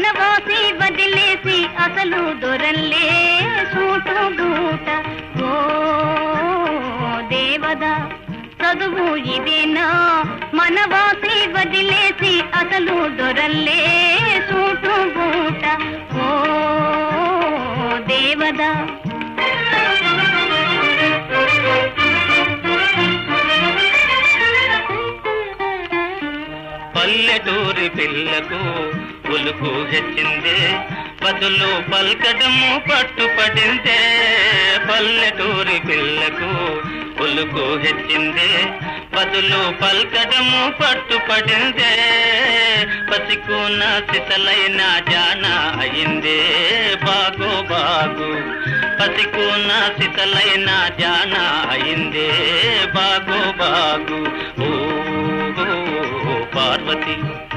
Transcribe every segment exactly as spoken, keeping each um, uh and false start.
మనవాసి వదిలేసి అసలు దొరల్లే సూటు బూట. ఓ దేవదా చదువు ఇదేనా, మనవాసి వదిలేసి అసలు దొరల్లే సూటు బూట. ఓ దేవదా పల్లెటూరి పిల్లకు ఉలుకు హెచ్చిందే, బదులు పల్కడము పట్టుపడిందే. పల్లెటూరి పిల్లకు ఉలుకు హెచ్చిందే, బదులు పల్కడము పట్టుపడిందే. పసికున్న సిసలైన జాన అయిందే బాగు బాగు. పసికున్న సిసలైన జాన అయిందే బాగు బాగు. ఓ పార్వతి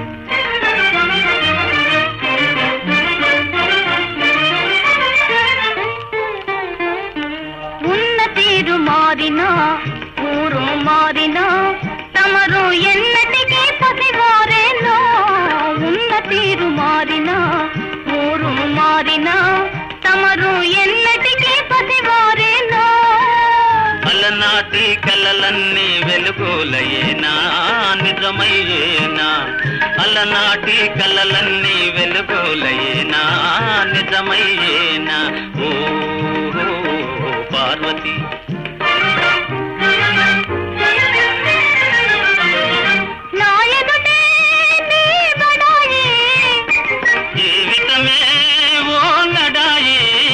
ఉన్న తీరు మారినా ఊరు మారినా తమరు ఎన్నటికీ పసివారేనా. ఉన్న తీరు మారినా ఊరు మారినా తమరు ఎన్నటికీ పసివారేనా. అలనాటి కలలన్నీ వెలుగులయేనా నిజమయ్యేనా. అలనాటి కలలన్నీ వెలుగులయేనా నిజమయ్యేనా. ఓ పార్వతి జీవితమే ఓ లడాయి.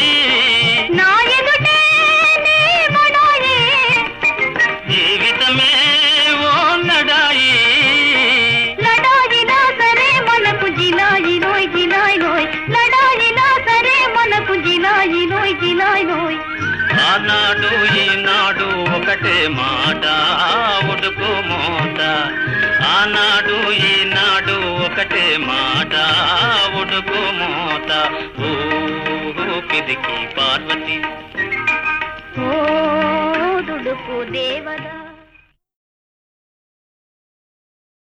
జీవితమే ఓ లడాయి. లడాయినా సరే మనకు జిలాయి నోయ్ జిలాయి నోయ్. లడాయినా సరే మనకు జిలాయి నోయ్ జిలాయి నోయ్. ఆనాడు ఈనాడు ఒకటే మాట ఉడుకు మోత. ఆనాడు ఈనాడు ఒకటే మాట ఉడుకు మోత. ఓ పిరికి పార్వతి ఓ దుడుకు దేవదా.